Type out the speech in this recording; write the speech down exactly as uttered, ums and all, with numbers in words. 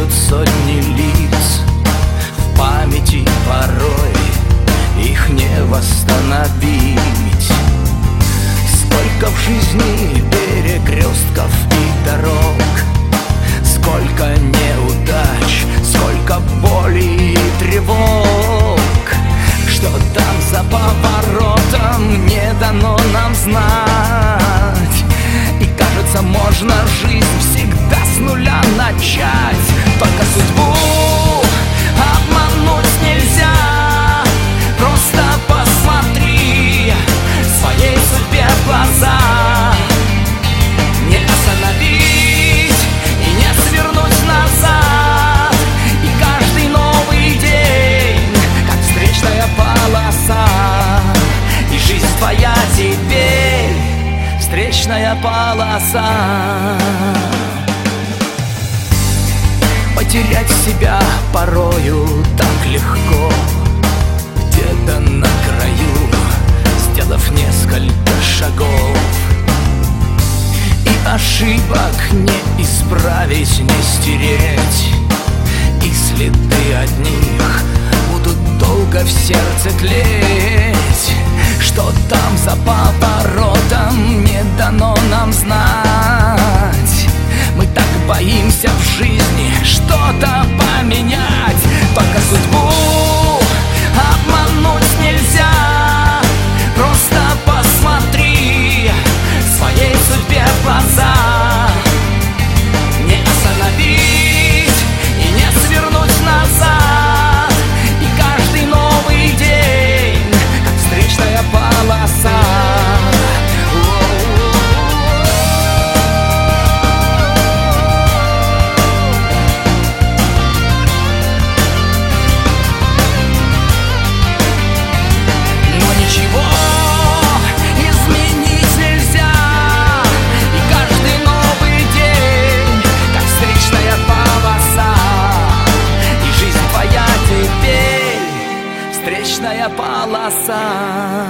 темнеют сотни лиц. В памяти порой их не восстановить. Сколько в жизни перекрестков и дорог, сколько неудач, сколько боли и тревог. Что там за поворотом, не дано нам знать. И кажется, можно жизнь всегда с нуля начать. Только судьбу обмануть нельзя. Просто посмотри своей судьбе в глаза. Не остановить и не свернуть назад. И каждый новый день как встречная полоса. И жизнь твоя теперь встречная полоса. Потерять себя порою так легко, где-то на краю, сделав несколько шагов. И ошибок не исправить, не стереть. И следы от них будут долго в сердце тлеть. Что там за поворотом, не дано нам знать. Мы так боимся в жизни что-то поменять. Только судьбу обмануть нельзя. Просто посмотри своей судьбе в глаза. Не остановить и не свернуть назад. И каждый новый день как встречная полоса. Встречная полоса.